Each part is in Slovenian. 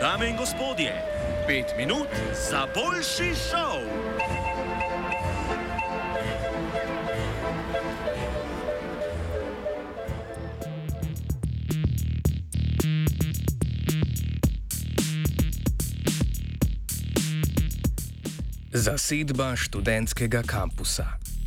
Dame in gospodje, 5 minut za boljši šov. Zasedba študentskega kampusa.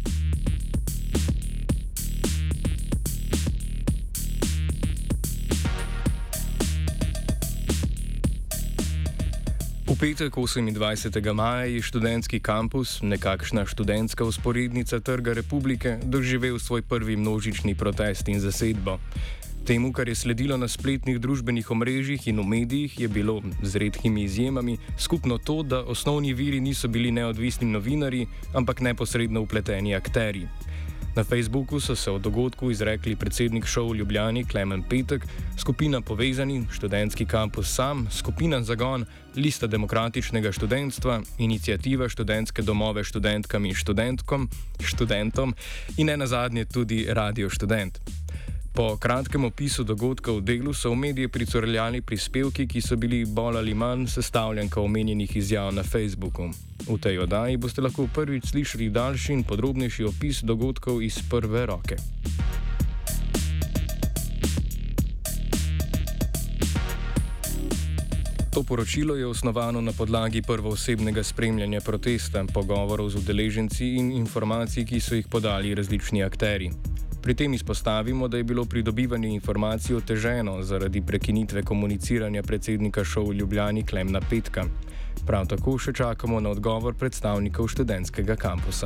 V petek 28. maja je študentski kampus, nekakšna študentska vzporednica Trga Republike, doživel svoj prvi množični protest in zasedbo. Temu, kar je sledilo na spletnih družbenih omrežjih in v medijih, je bilo, z redkimi izjemami, skupno to, da osnovni viri niso bili neodvisni novinarji, ampak neposredno vpleteni akterji. Na Facebooku so se o dogodku izrekli predsednik ŠOU v Ljubljani Klemen Petek, skupina Povezani, študentski kampus sam, skupina Zagon, Lista demokratičnega študentstva, iniciativa študentske domove študentkam in študentom in nenazadnje tudi Radio Študent. Po kratkem opisu dogodka v Delu so v medije pricurljali prispevki, ki so bili bolj ali manj sestavljanka omenjenih izjav na Facebooku. V tej oddaji boste lahko prvič slišali daljši in podrobnejši opis dogodkov iz prve roke. To poročilo je osnovano na podlagi prvoosebnega spremljanja protesta, pogovorov z udeleženci in informacij, ki so jih podali različni akterji. Pri tem izpostavimo, da je bilo pridobivanje informacij oteženo zaradi prekinitve komuniciranja predsednika ŠOU v Ljubljani Klemna Petka. Prav tako še čakamo na odgovor predstavnikov študentskega kampusa.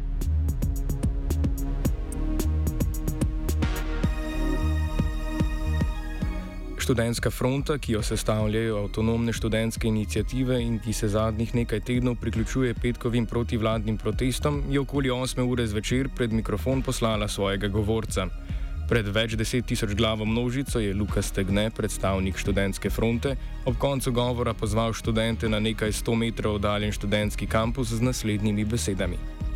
Študentska fronta, ki jo sestavljajo avtonomne študentske iniciative in ki se zadnjih nekaj tednov priključuje petkovim protivladnim protestom, je okoli 8. ure zvečer pred mikrofon poslala svojega govorca. Pred več 10.000 glavo množico je Luka Stegne, predstavnik študentske fronte, ob koncu govora pozval študente na nekaj 100 metrov oddaljen študentski kampus z naslednjimi besedami.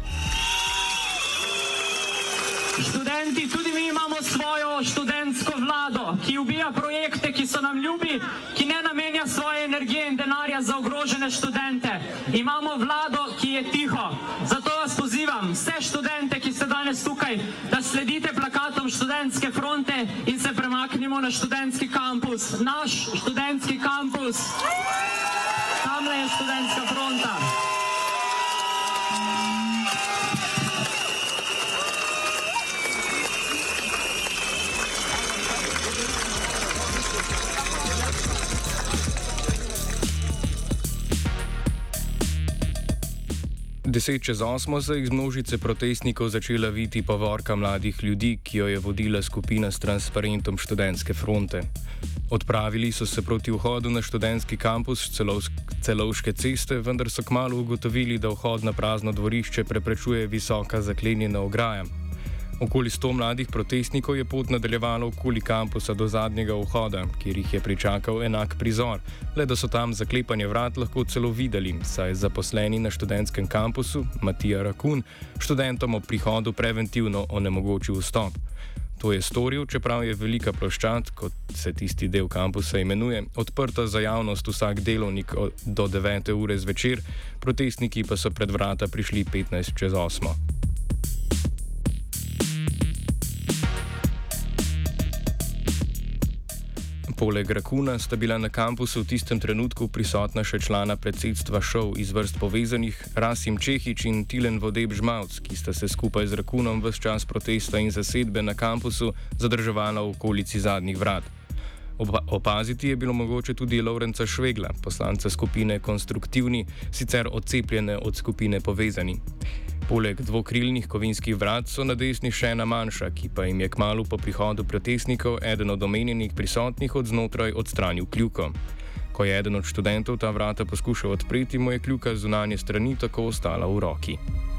Študenti, tudi mi imamo svojo študentsko vlado, ki ubija projekte, ki so nam ljubi, ki ne namenja svoje energije in denarja za ogrožene študente. Imamo vlado, ki je tiho. Zato vas pozivam, vse študente, ki ste danes tukaj, da sledite plakatom študentske fronte in se premaknimo na študentski kampus. Naš študentski kampus. Tamle je študentska fronta. Deset čez 8 se iz množice protestnikov začela viti povorka mladih ljudi, ki jo je vodila skupina s transparentom študentske fronte. Odpravili so se proti vhodu na študentski kampus Celovške ceste, vendar so kmalu ugotovili, da vhod na prazno dvorišče preprečuje visoka zaklenjena ograja. Okoli 100 mladih protestnikov je pot nadaljevalo okoli kampusa do zadnjega vhoda, kjer jih je pričakal enak prizor, le da so tam zaklepanje vrat lahko celo videli, saj je zaposleni na študentskem kampusu, Matija Rakun, študentom ob prihodu preventivno onemogočil vstop. To je storil, čeprav je velika ploščad, kot se tisti del kampusa imenuje, odprta za javnost vsak delovnik do 9. ure zvečer, protestniki pa so pred vrata prišli 15 čez 8. Poleg Rakuna sta bila na kampusu v tistem trenutku prisotna še člana predsedstva ŠOU iz vrst Povezanih, Rasim Čehič in Tilen Vodeb Žmavc, ki sta se skupaj z Rakunom ves čas protesta in zasedbe na kampusu zadrževala v okolici zadnjih vrat. Opaziti je bilo mogoče tudi Lovrenca Švegla, poslanca skupine Konstruktivni, sicer odcepljene od skupine Povezani. Poleg dvokrilnih kovinskih vrat so na desni še ena manjša, ki pa jim je kmalu po prihodu protestnikov eden od omenjenih prisotnih od znotraj odstranil kljuko. Ko je eden od študentov ta vrata poskušal odpreti, mu je kljuka z zunanje strani tako ostala v roki.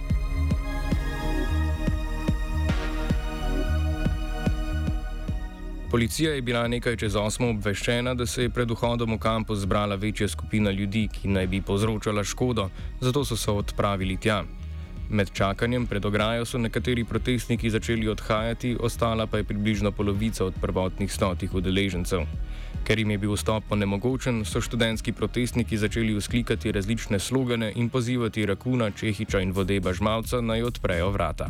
Policija je bila nekaj čez 8 obveščena, da se je pred vhodom v kampus zbrala večja skupina ljudi, ki naj bi povzročala škodo, zato so se odpravili tja. Med čakanjem pred ograjo so nekateri protestniki začeli odhajati, ostala pa je približno polovica od prvotnih 100 udeležencev. Ker jim je bil vstop onemogočen, so študentski protestniki začeli vzklikati različne slogane in pozivati Rakuna, Čehiča in Vodeba Žmavca naj odprejo vrata.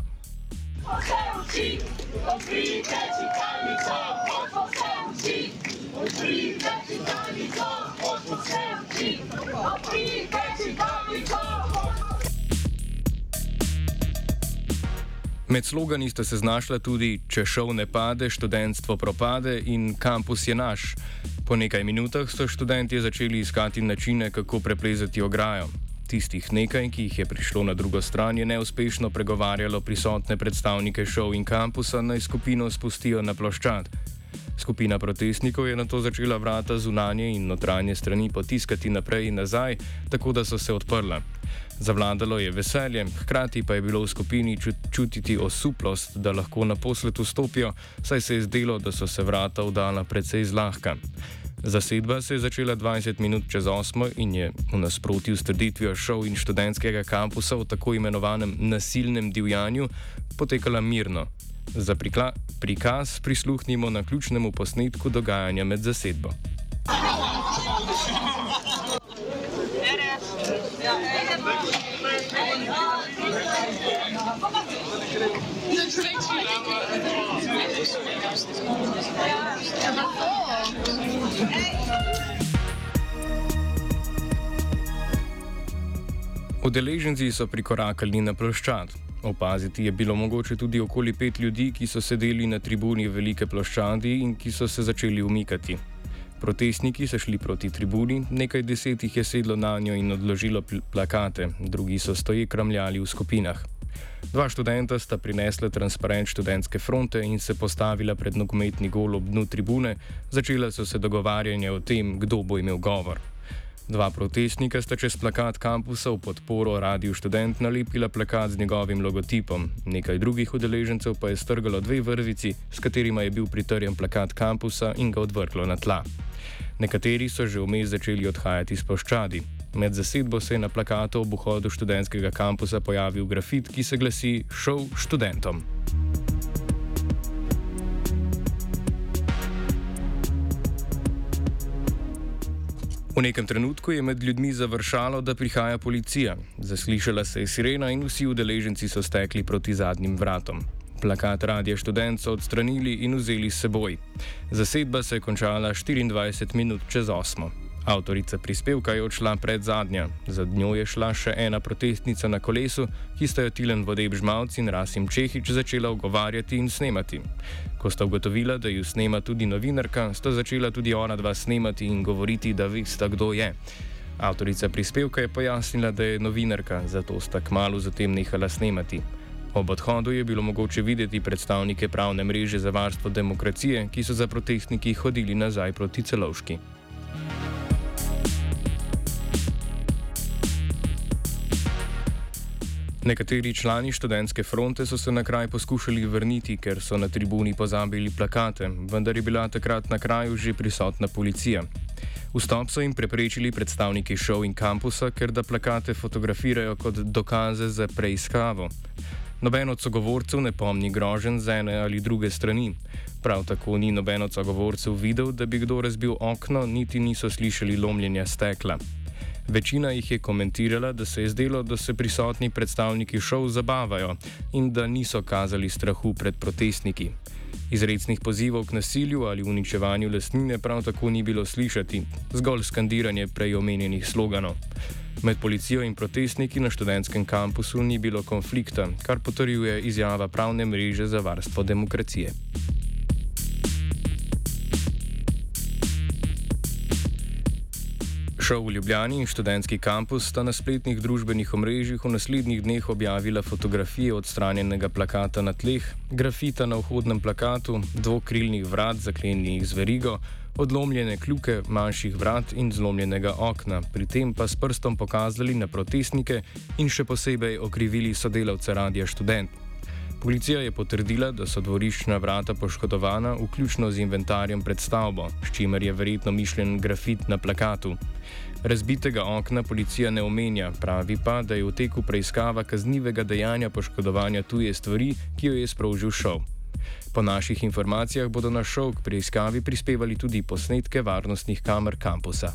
Med slogani sta se znašla tudi "Če šov ne pade, študentstvo propade" in "Kampus je naš". Po nekaj minutah so študentje začeli iskati načine, kako preplezati ograjo. Tistih nekaj, ki jih je prišlo na drugo stran, je neuspešno pregovarjalo prisotne predstavnike šov in kampusa, naj skupino spustijo na ploščad. Skupina protestnikov je nato začela vrata zunanje in notranje strani potiskati naprej in nazaj, tako da so se odprla. Zavladalo je veselje, hkrati pa je bilo v skupini čutiti osuplost, da lahko naposled vstopijo, saj se je zdelo, da so se vrata vdala precej zlahka. Zasedba se je začela 20 minut čez 8 in je v nasprotju s trditvijo šov in študentskega kampusa v tako imenovanem nasilnem divjanju potekala mirno. Za prikaz prisluhnimo na ključnemu posnetku dogajanja med zasedbo. Udeleženci so prikorakali na ploščad. Opaziti je bilo mogoče tudi okoli 5 ljudi, ki so sedeli na tribuni velike ploščadi in ki so se začeli umikati. Protestniki so šli proti tribuni, nekaj 10 jih je sedlo na njo in odložilo plakate, drugi so stoje kramljali v skupinah. 2 študenta sta prinesla transparent študentske fronte in se postavila pred nogometni gol ob dnu tribune, začela so se dogovarjanja o tem, kdo bo imel govor. 2 protestnika sta čez plakat kampusa v podporo Radiu Študent nalepila plakat z njegovim logotipom, nekaj drugih udeležencev pa je strgalo 2 vrvici, s katerima je bil pritrjen plakat kampusa in ga odvrglo na tla. Nekateri so že vmes začeli odhajati s ploščadi. Med zasedbo se je na plakatu ob vhodu študentskega kampusa pojavil grafit, ki se glasi "Šov študentom". V nekem trenutku je med ljudmi završalo, da prihaja policija. Zaslišala se je sirena in vsi udeleženci so stekli proti zadnjim vratom. Plakat Radia Študent so odstranili in vzeli s seboj. Zasedba se je končala 24 minut čez 8. Avtorica prispevka je odšla pred zadnja. Za njo je šla še ena protestnica na kolesu, ki sta jo Tilen Vodeb Žmavc in Rasim Čehič začela ogovarjati in snemati. Ko sta ugotovila, da ju snema tudi novinarka, sta začela tudi ona dva snemati in govoriti, da vesta, kdo je. Avtorica prispevka je pojasnila, da je novinarka, zato sta kmalu zatem nehala snemati. Ob odhodu je bilo mogoče videti predstavnike pravne mreže za varstvo demokracije, ki so za protestniki hodili nazaj proti Celovški. Nekateri člani študentske fronte so se na kraj poskušali vrniti, ker so na tribuni pozabili plakate, vendar je bila takrat na kraju že prisotna policija. Vstop so jim preprečili predstavniki šov in kampusa, ker da plakate fotografirajo kot dokaze za preiskavo. Noben od sogovorcev ne pomni groženj z ene ali druge strani. Prav tako ni noben od sogovorcev videl, da bi kdo razbil okno, niti niso slišali lomljenja stekla. Večina jih je komentirala, da se je zdelo, da se prisotni predstavniki šov zabavajo in da niso kazali strahu pred protestniki. Izrecnih pozivov k nasilju ali uničevanju lastnine prav tako ni bilo slišati, zgolj skandiranje prej omenjenih sloganov. Med policijo in protestniki na študentskem kampusu ni bilo konflikta, kar potrjuje izjava pravne mreže za varstvo demokracije. Šov v Ljubljani in študentski kampus sta na spletnih družbenih omrežjih v naslednjih dneh objavila fotografije odstranjenega plakata na tleh, grafita na vhodnem plakatu, dvokrilnih vrat zaklenjenih z verigo, odlomljene kljuke manjših vrat in zlomljenega okna, pri tem pa s prstom pokazali na protestnike in še posebej okrivili sodelavce Radia Študent. Policija je potrdila, da so dvoriščna vrata poškodovana, vključno z inventarjem pred stavbo, s čimer je verjetno mišljen grafit na plakatu. Razbitega okna policija ne omenja, pravi pa, da je v teku preiskava kaznivega dejanja poškodovanja tuje stvari, ki jo je sprožil šov. Po naših informacijah bodo na šov k preiskavi prispevali tudi posnetke varnostnih kamer kampusa.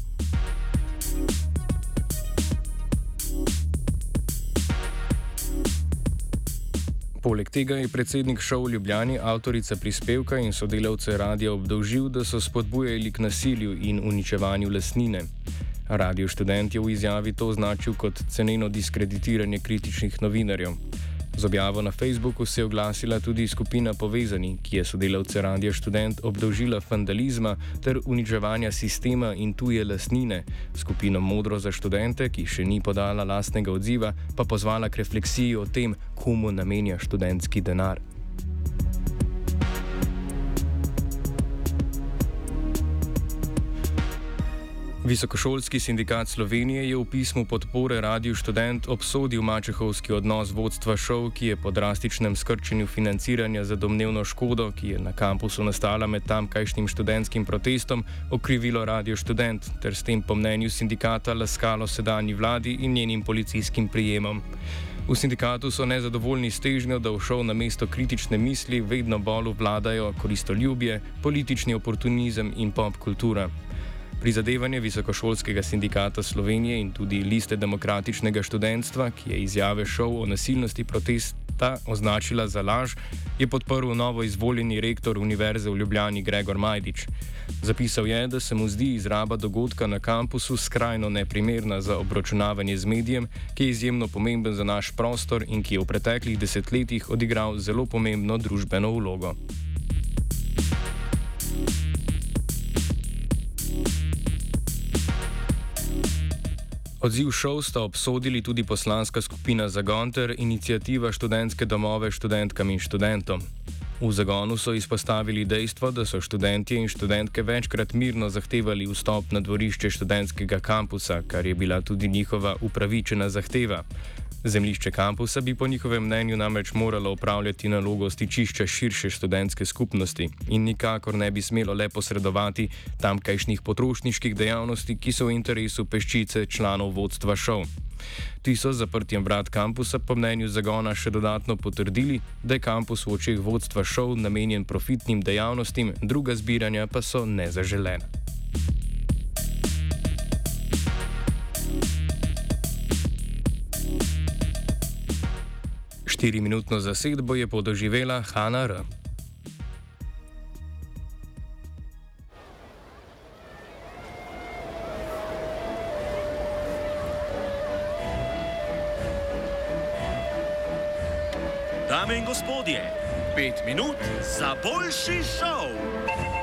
Poleg tega je predsednik šov v Ljubljani avtorica prispevka in sodelavce radia obdolžil, da so spodbujali k nasilju in uničevanju lastnine. Radio Študent je v izjavi to označil kot ceneno diskreditiranje kritičnih novinarjev. Z objavo na Facebooku se je oglasila tudi skupina Povezani, ki je sodelavce Radia Študent obdolžila vandalizma ter uničevanja sistema in tuje lastnine. Skupino Modro za študente, ki še ni podala lastnega odziva, pa pozvala k refleksiji o tem, komu namenja študentski denar. Visokošolski sindikat Slovenije je v pismu podpore Radiu Študent obsodil mačehovski odnos vodstva šov, ki je po drastičnem skrčenju financiranja za domnevno škodo, ki je na kampusu nastala med tamkajšnjim študentskim protestom, okrivilo Radio Študent ter s tem po mnenju sindikata laskalo sedanji vladi in njenim policijskim prijemom. V sindikatu so nezadovoljni s težnjo, da v šov namesto kritične misli vedno bolj vladajo koristoljubje, politični oportunizem in pop kultura. Prizadevanje Visokošolskega sindikata Slovenije in tudi Liste demokratičnega študentstva, ki je izjave šov o nasilnosti protesta označila za laž, je podprl novo izvoljeni rektor Univerze v Ljubljani Gregor Majdič. Zapisal je, da se mu zdi izraba dogodka na kampusu skrajno neprimerna za obračunavanje z medijem, ki je izjemno pomemben za naš prostor in ki je v preteklih desetletjih odigral zelo pomembno družbeno vlogo. Odziv šov sta obsodili tudi poslanska skupina Zagon ter iniciativa Študentske domove študentkam in študentom. V Zagonu so izpostavili dejstvo, da so študentje in študentke večkrat mirno zahtevali vstop na dvorišče študentskega kampusa, kar je bila tudi njihova upravičena zahteva. Zemljišče kampusa bi po njihovem mnenju namreč moralo opravljati nalogo stičišča širše študentske skupnosti in nikakor ne bi smelo le posredovati tamkajšnjih potrošniških dejavnosti, ki so v interesu peščice članov vodstva šov. Ti so z zaprtjem vrat kampusa po mnenju Zagona še dodatno potrdili, da je kampus v očeh vodstva šov namenjen profitnim dejavnostim, druga zbiranja pa so nezaželena. Štiriminutno zasedbo je podoživela Hana R. Dame in gospodje, 5 minut za boljši šov!